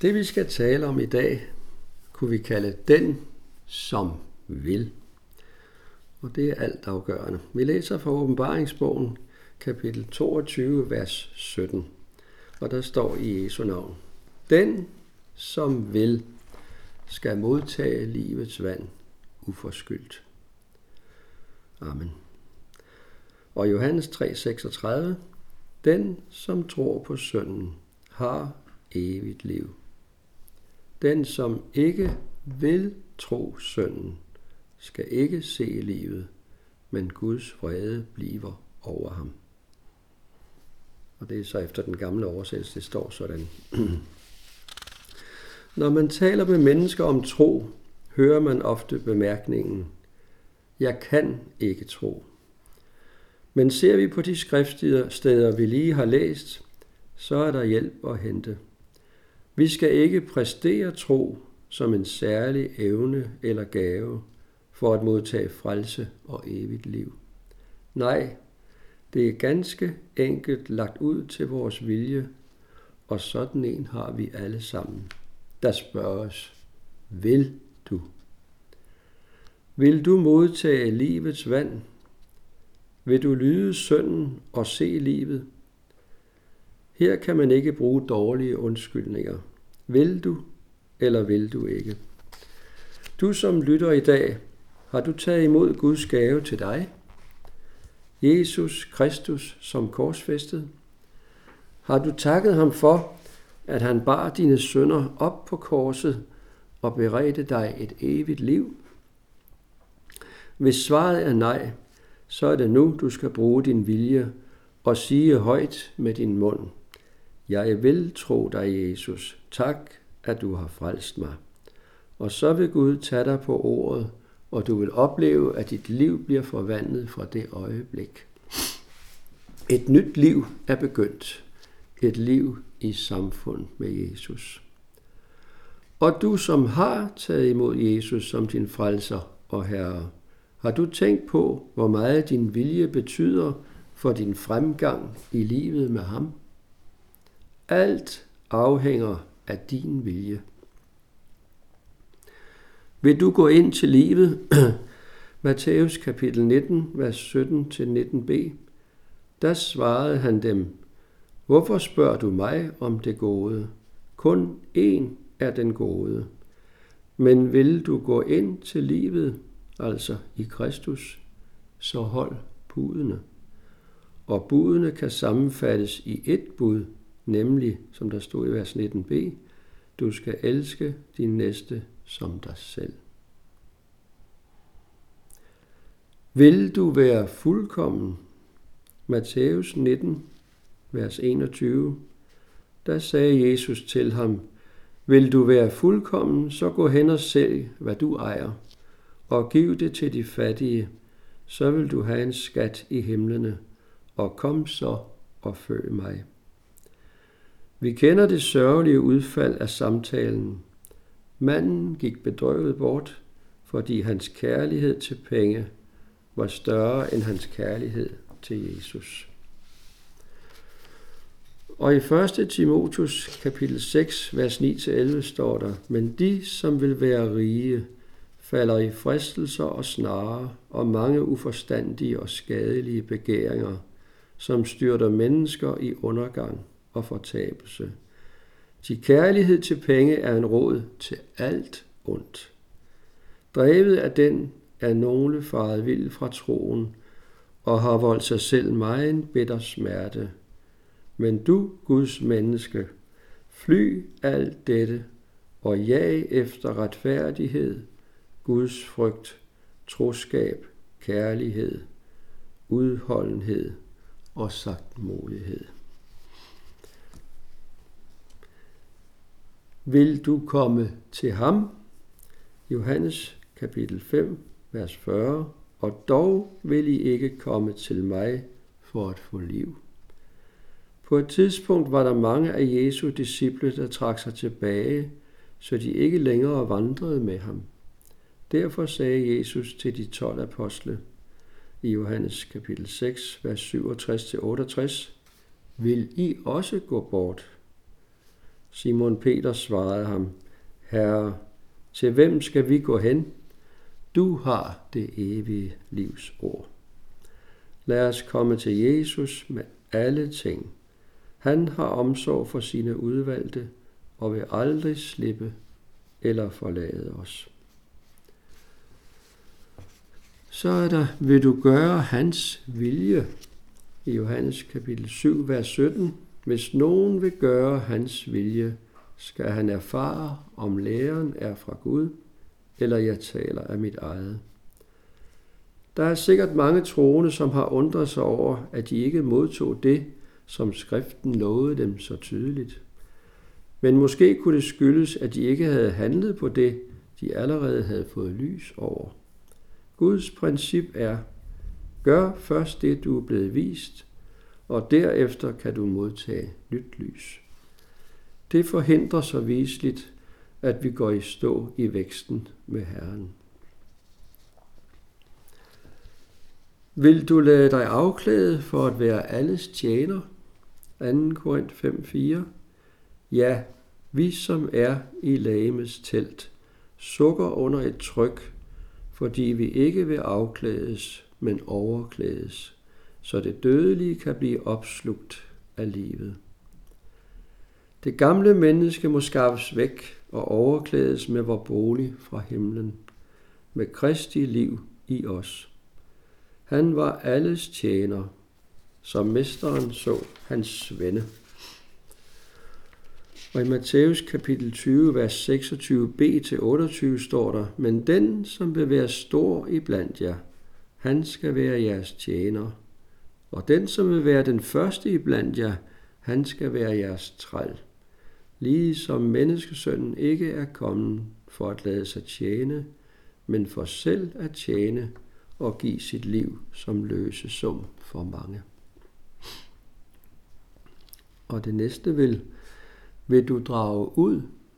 Det vi skal tale om i dag, kunne vi kalde den, som vil. Og det er altafgørende. Vi læser fra Åbenbaringsbogen, kapitel 22, vers 17. Og der står i Jesu navn: Den, som vil, skal modtage livets vand uforskyldt. Amen. Og Johannes 3:36: Den, som tror på Sønnen, har evigt liv. Den, som ikke vil tro Sønnen, skal ikke se livet, men Guds vrede bliver over ham. Og det er så efter den gamle oversættelse, det står sådan. Når man taler med mennesker om tro, hører man ofte bemærkningen: jeg kan ikke tro. Men ser vi på de skriftsteder, vi lige har læst, så er der hjælp at hente. Vi skal ikke præstere tro som en særlig evne eller gave for at modtage frelse og evigt liv. Nej, det er ganske enkelt lagt ud til vores vilje, og sådan en har vi alle sammen. Der spørges: vil du? Vil du modtage livets vand? Vil du lyde Sønnen og se livet? Her kan man ikke bruge dårlige undskyldninger. Vil du, eller vil du ikke? Du som lytter i dag, har du taget imod Guds gave til dig? Jesus Kristus som korsfæstet? Har du takket ham for, at han bar dine synder op på korset og beredte dig et evigt liv? Hvis svaret er nej, så er det nu, du skal bruge din vilje og sige højt med din mund: jeg vil tro dig, Jesus. Tak, at du har frelst mig. Og så vil Gud tage dig på ordet, og du vil opleve, at dit liv bliver forvandlet fra det øjeblik. Et nyt liv er begyndt. Et liv i samfund med Jesus. Og du, som har taget imod Jesus som din frelser og herre, har du tænkt på, hvor meget din vilje betyder for din fremgang i livet med ham? Alt afhænger af din vilje. Vil du gå ind til livet? Matthæus kapitel 19, vers 17-19b. Der svarede han dem: hvorfor spørger du mig om det gode? Kun én er den gode. Men vil du gå ind til livet, altså i Kristus, så hold budene. Og budene kan sammenfattes i et bud, nemlig, som der stod i vers 19b, du skal elske din næste som dig selv. Vil du være fuldkommen? Matthæus 19, vers 21. Der sagde Jesus til ham: vil du være fuldkommen, så gå hen og sælg, hvad du ejer, og giv det til de fattige, så vil du have en skat i himlene, og kom så og følg mig. Vi kender det sørgelige udfald af samtalen. Manden gik bedrøvet bort, fordi hans kærlighed til penge var større end hans kærlighed til Jesus. Og i 1. Timotheus kapitel 6, vers 9-11 står der: men de, som vil være rige, falder i fristelser og snarer og mange uforstandige og skadelige begæringer, som styrter mennesker i undergang og fortabelse. Til kærlighed til penge er en råd til alt ondt. Drevet af den er nogle faret vild fra troen og har voldt sig selv megen bitter smerte. Men du, Guds menneske, fly alt dette og jag efter retfærdighed, Guds frygt, troskab, kærlighed, udholdenhed og sagtmodighed. Vil du komme til ham? Johannes kapitel 5, vers 40. Og dog vil I ikke komme til mig for at få liv. På et tidspunkt var der mange af Jesu disciple, der trak sig tilbage, så de ikke længere vandrede med ham. Derfor sagde Jesus til de 12 apostle i Johannes kapitel 6, vers 67-68: vil I også gå bort? Simon Peter svarede ham, Herre, til hvem skal vi gå hen? Du har det evige livs ord. Lad os komme til Jesus med alle ting. Han har omsorg for sine udvalgte og vil aldrig slippe eller forlade os. Så er der, vil du gøre hans vilje? I Johannes kapitel 7, vers 17. Hvis nogen vil gøre hans vilje, skal han erfare, om læren er fra Gud, eller jeg taler af mit eget. Der er sikkert mange troende, som har undret sig over, at de ikke modtog det, som skriften lovede dem så tydeligt. Men måske kunne det skyldes, at de ikke havde handlet på det, de allerede havde fået lys over. Guds princip er, gør først det, du er blevet vist, og derefter kan du modtage nyt lys. Det forhindrer så viseligt, at vi går i stå i væksten med Herren. Vil du lade dig afklæde for at være alles tjener? 2. Korint 5:4. Ja, vi som er i legemets telt, sukker under et tryk, fordi vi ikke vil afklædes, men overklædes, så det dødelige kan blive opslugt af livet. Det gamle menneske må skaffes væk og overklædes med vor bolig fra himlen, med Kristi liv i os. Han var alles tjener, som mesteren så hans svende. Og i Matthæus kapitel 20, vers 26b-28 står der, men den, som vil være stor iblandt jer, han skal være jeres tjener. Og den, som vil være den første iblandt jer, han skal være jeres træl. Lige som menneskesønnen ikke er kommet for at lade sig tjene, men for selv at tjene og give sit liv som løsesum for mange. Og det næste vil du drage ud.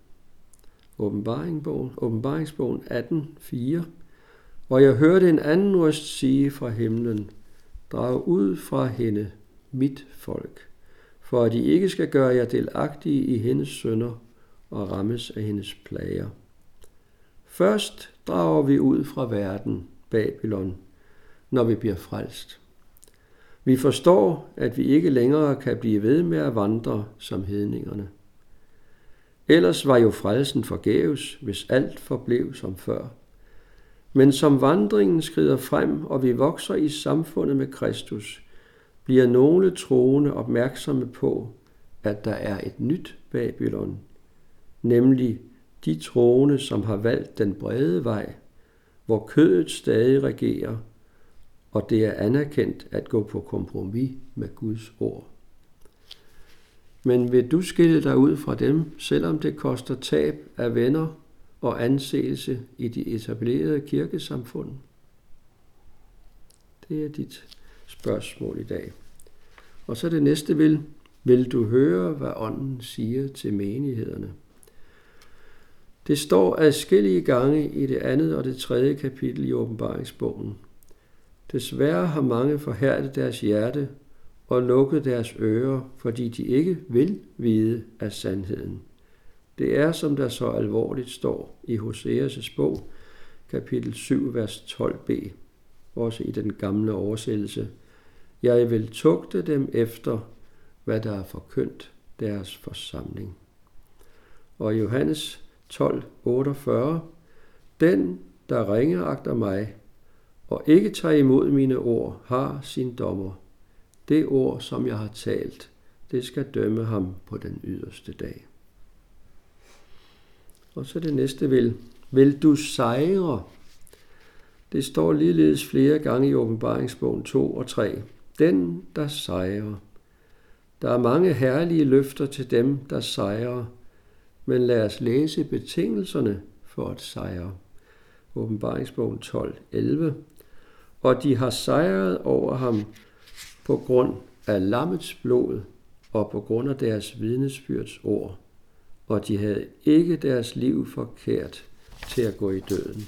Åbenbaringsbogen 18:4. Og jeg hørte en anden røst sige fra himlen, drag ud fra hende, mit folk, for at I ikke skal gøre jer delagtige i hendes synder og rammes af hendes plager. Først drager vi ud fra verden, Babylon, når vi bliver frelst. Vi forstår, at vi ikke længere kan blive ved med at vandre som hedningerne. Ellers var jo frelsen forgæves, hvis alt forblev som før. Men som vandringen skrider frem, og vi vokser i samfundet med Kristus, bliver nogle troende opmærksomme på, at der er et nyt Babylon, nemlig de troende, som har valgt den brede vej, hvor kødet stadig regerer, og det er anerkendt at gå på kompromis med Guds ord. Men vil du skille dig ud fra dem, selvom det koster tab af venner og anseelse i de etablerede kirkesamfund? Det er dit spørgsmål i dag. Og så det næste vil du høre, hvad ånden siger til menighederne? Det står adskillige gange i det 2. og det 3. kapitel i åbenbaringsbogen. Desværre har mange forhærdet deres hjerte og lukket deres ører, fordi de ikke vil vide af sandheden. Det er, som der så alvorligt står i Hoseas bog, kapitel 7, vers 12b, også i den gamle oversættelse. Jeg vil tugte dem efter, hvad der er forkyndt deres forsamling. Og i Johannes 12:48, den, der ringeagter mig og ikke tager imod mine ord, har sin dommer. Det ord, som jeg har talt, det skal dømme ham på den yderste dag. Og så det næste vil du sejre? Det står ligeledes flere gange i åbenbaringsbogen 2 og 3. Den, der sejrer. Der er mange herlige løfter til dem, der sejrer, men lad os læse betingelserne for at sejre. Åbenbaringsbogen 12:11. Og de har sejret over ham på grund af lammets blod og på grund af deres vidnesbyrds ord, og de havde ikke deres liv forkert til at gå i døden.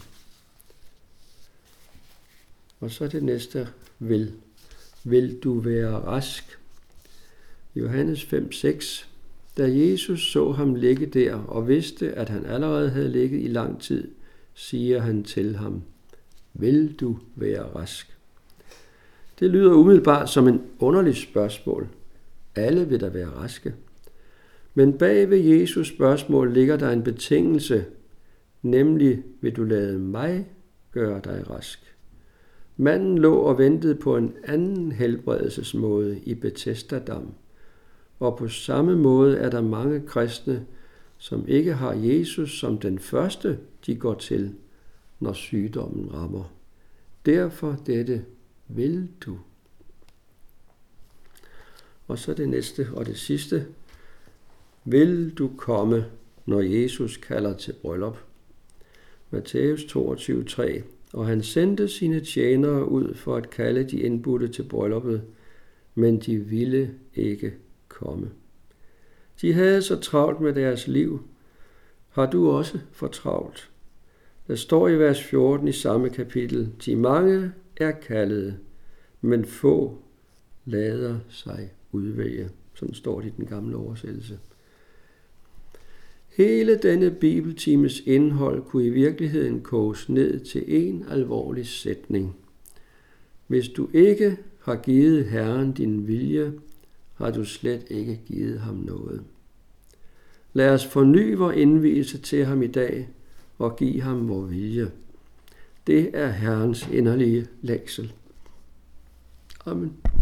Og så det næste vil du være rask? Johannes 5:6. Da Jesus så ham ligge der og vidste, at han allerede havde ligget i lang tid, siger han til ham, vil du være rask? Det lyder umiddelbart som en underlig spørgsmål. Alle vil da være raske. Men bag ved Jesus spørgsmål ligger der en betingelse, nemlig vil du lade mig gøre dig rask? Manden lå og ventede på en anden helbredelsesmåde i Betesda-dam. Og på samme måde er der mange kristne, som ikke har Jesus som den første, de går til, når sygdommen rammer. Derfor dette, vil du? Og så det næste og det sidste. Vil du komme, når Jesus kalder til bryllup? Matthæus 22:3. Og han sendte sine tjenere ud for at kalde de indbudte til brylluppet, men de ville ikke komme. De havde så travlt med deres liv. Har du også for travlt? Der står i vers 14 i samme kapitel, de mange er kaldede, men få lader sig udvælge. Sådan står det i den gamle oversættelse. Hele denne bibeltimes indhold kunne i virkeligheden koges ned til en alvorlig sætning. Hvis du ikke har givet Herren din vilje, har du slet ikke givet ham noget. Lad os forny vor indvielse til ham i dag og give ham vor vilje. Det er Herrens inderlige længsel. Amen.